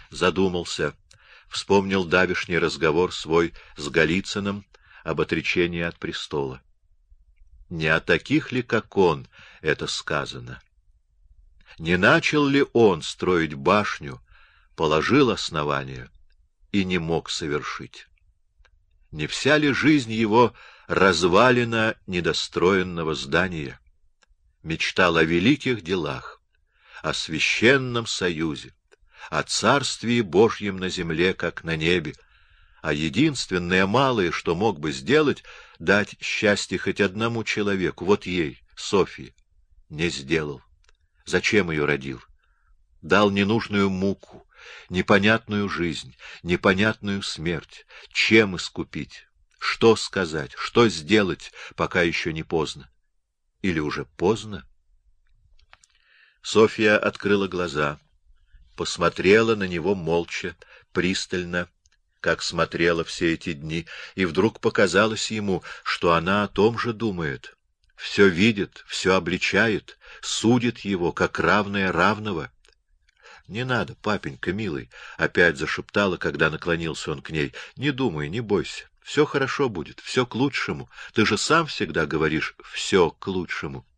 задумался, вспомнил давешний разговор свой с Голицыным об отречении от престола. Не о таких ли, как он, это сказано? Не начал ли он строить башню, положил основание и не мог совершить? Не вся ли жизнь его развалина недостроенного здания? Мечтал о великих делах, о священном союзе, о царствии Божьем на земле, как на небе, а единственное малое, что мог бы сделать, дать счастье хоть одному человеку, вот ей, Софье, не сделал. Зачем ее родил? Дал ненужную муку, непонятную жизнь, непонятную смерть. Чем искупить? Что сказать? Что сделать, пока еще не поздно? Или уже поздно? Софья открыла глаза, посмотрела на него молча, пристально, как смотрела все эти дни, и вдруг показалось ему, что она о том же думает. Все видит, все обличает, судит его, как равное равного. — Не надо, папенька, милый, — опять зашептала, когда наклонился он к ней. — Не думай, не бойся. Все хорошо будет, все к лучшему. Ты же сам всегда говоришь «все к лучшему».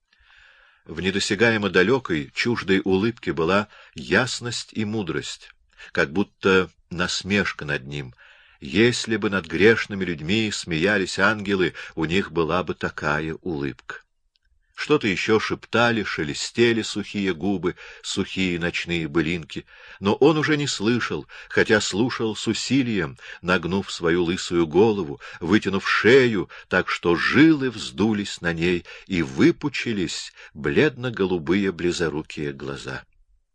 В недосягаемо далекой, чуждой улыбке была ясность и мудрость, как будто насмешка над ним. Если бы над грешными людьми смеялись ангелы, у них была бы такая улыбка. Что-то еще шептали, шелестели сухие губы, сухие ночные былинки, но он уже не слышал, хотя слушал с усилием, нагнув свою лысую голову, вытянув шею, так что жилы вздулись на ней и выпучились бледно-голубые близорукие глаза.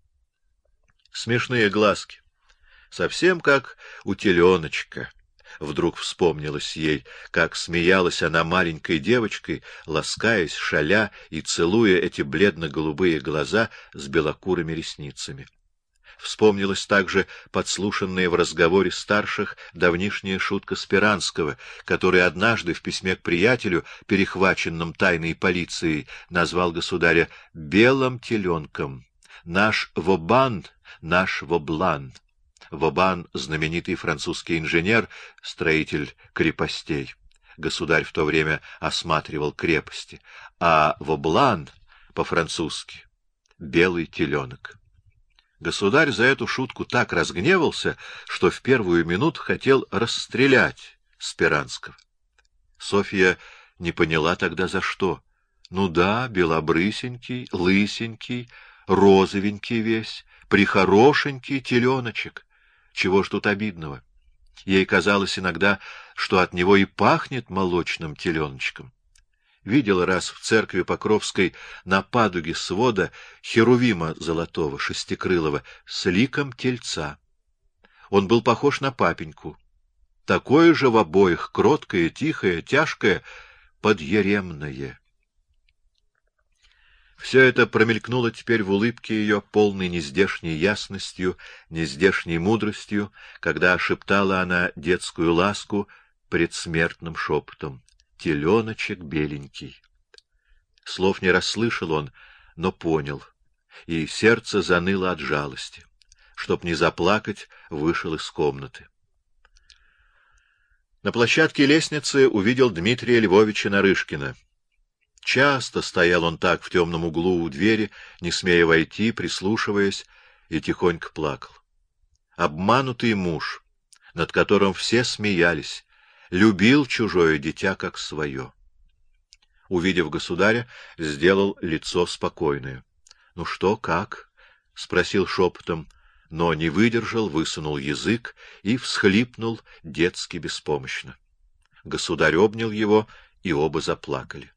Смешные глазки, совсем как у теленочка. Вдруг вспомнилось ей, как смеялась она маленькой девочкой, ласкаясь, шаля и целуя эти бледно-голубые глаза с белокурыми ресницами. Вспомнилась также подслушанная в разговоре старших давнишняя шутка Спиранского, который однажды в письме к приятелю, перехваченном тайной полицией, назвал государя «белым теленком». «Наш Вобан, наш Воблан». Вобан — знаменитый французский инженер, строитель крепостей. Государь в то время осматривал крепости. А Воблан по-французски — белый теленок. Государь за эту шутку так разгневался, что в первую минуту хотел расстрелять Спиранского. Софья не поняла тогда за что. Ну да, белобрысенький, лысенький, розовенький весь, прихорошенький теленочек. Чего ж тут обидного? Ей казалось иногда, что от него и пахнет молочным теленочком. Видела раз в церкви Покровской на падуге свода херувима золотого, шестикрылого, с ликом тельца. Он был похож на папеньку. Такое же в обоих, кроткое, тихое, тяжкое, подъеремное. Все это промелькнуло теперь в улыбке ее, полной нездешней ясностью, нездешней мудростью, когда шептала она детскую ласку предсмертным шепотом: «Теленочек беленький». Слов не расслышал он, но понял, и сердце заныло от жалости. Чтоб не заплакать, вышел из комнаты. На площадке лестницы увидел Дмитрия Львовича Нарышкина. Часто стоял он так в темном углу у двери, не смея войти, прислушиваясь, и тихонько плакал. Обманутый муж, над которым все смеялись, любил чужое дитя как свое. Увидев государя, сделал лицо спокойное. — Ну что, как? — спросил шепотом, но не выдержал, высунул язык и всхлипнул детски беспомощно. Государь обнял его, и оба заплакали.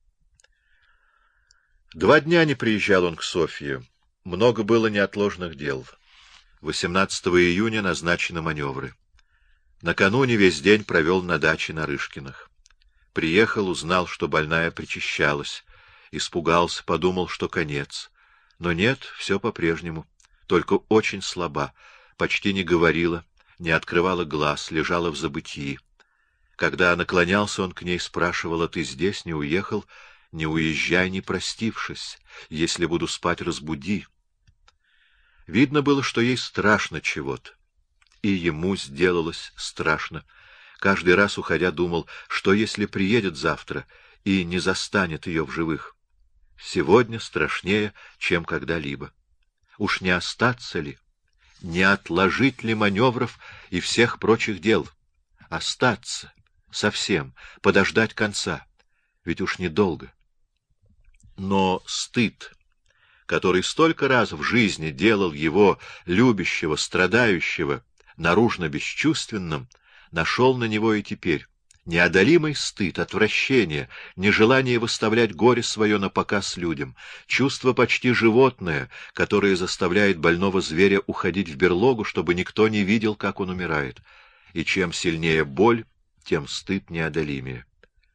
2 дня не приезжал он к Софье. Много было неотложных дел. 18 июня назначены маневры. Накануне весь день провел на даче Нарышкиных. Приехал, узнал, что больная причащалась. Испугался, подумал, что конец. Но нет, все по-прежнему. Только очень слаба, почти не говорила, не открывала глаз, лежала в забытии. Когда наклонялся он к ней, спрашивала: «Ты здесь, не уехал? Не уезжай, не простившись. Если буду спать, разбуди». Видно было, что ей страшно чего-то. И ему сделалось страшно. Каждый раз, уходя, думал, что если приедет завтра и не застанет ее в живых. Сегодня страшнее, чем когда-либо. Уж не остаться ли? Не отложить ли маневров и всех прочих дел? Остаться совсем, подождать конца. Ведь уж недолго. Но стыд, который столько раз в жизни делал его, любящего, страдающего, наружно бесчувственным, нашел на него и теперь. Неодолимый стыд, отвращение, нежелание выставлять горе свое напоказ людям, чувство почти животное, которое заставляет больного зверя уходить в берлогу, чтобы никто не видел, как он умирает. И чем сильнее боль, тем стыд неодолимее.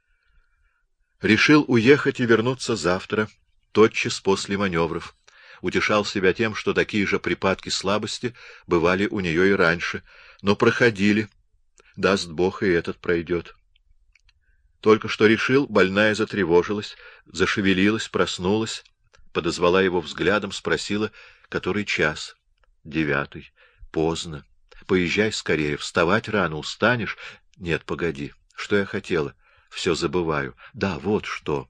Решил уехать и вернуться завтра, тотчас после маневров. Утешал себя тем, что такие же припадки слабости бывали у нее и раньше, но проходили. Даст Бог, и этот пройдет. Только что решил, больная затревожилась, зашевелилась, проснулась, подозвала его взглядом, спросила, который час. 9. Поздно. Поезжай скорее, вставать рано, устанешь. Нет, погоди, что я хотела? Все забываю. Да, вот что.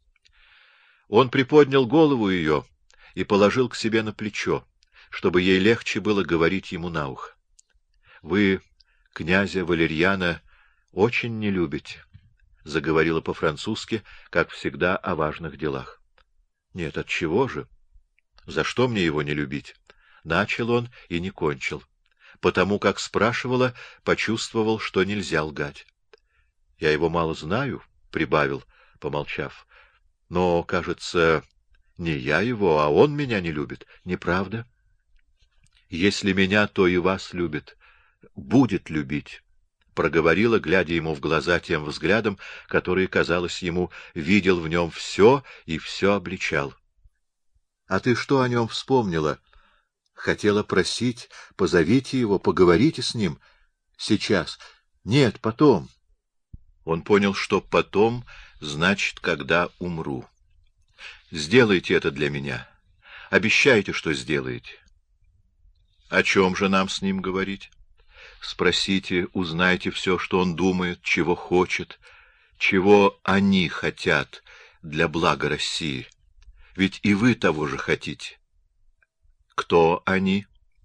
Он приподнял голову ее и положил к себе на плечо, чтобы ей легче было говорить ему на ухо. Вы князя Валерьяна очень не любите, — заговорила по-французски, как всегда, о важных делах. — Нет, отчего же? За что мне его не любить? Начал он и не кончил. Потому как спрашивала, почувствовал, что нельзя лгать. — Я его мало знаю, — прибавил, помолчав. — Но, кажется, не я его, а он меня не любит. Неправда? — Если меня, то и вас любит. Будет любить. — проговорила, глядя ему в глаза тем взглядом, который, казалось ему, видел в нем все и все обличал. — А ты что о нем вспомнила? Хотела просить, позовите его, поговорите с ним. Сейчас. Нет, потом. Он понял, что потом значит, когда умру. Сделайте это для меня. Обещайте, что сделаете. О чем же нам с ним говорить? Спросите, узнайте все, что он думает, чего хочет, чего они хотят для блага России. Ведь и вы того же хотите. Кто они?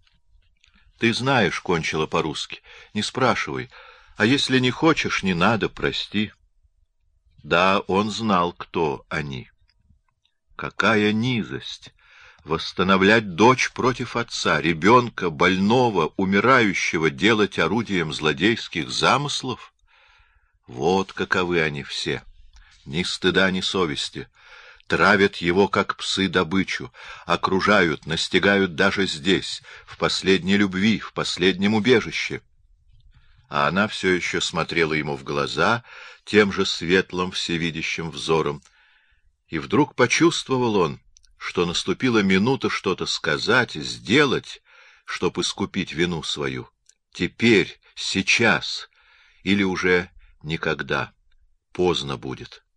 Ты знаешь, кончила по-русски. Не спрашивай. А если не хочешь, не надо, прости. Да, он знал, кто они. Какая низость! Восстановлять дочь против отца, ребенка, больного, умирающего, делать орудием злодейских замыслов? Вот каковы они все. Ни стыда, ни совести. Травят его, как псы, добычу, окружают, настигают даже здесь, в последней любви, в последнем убежище. А она все еще смотрела ему в глаза тем же светлым, всевидящим взором. И вдруг почувствовал он, что наступила минута что-то сказать, сделать, чтоб искупить вину свою. Теперь, сейчас, или уже никогда, поздно будет.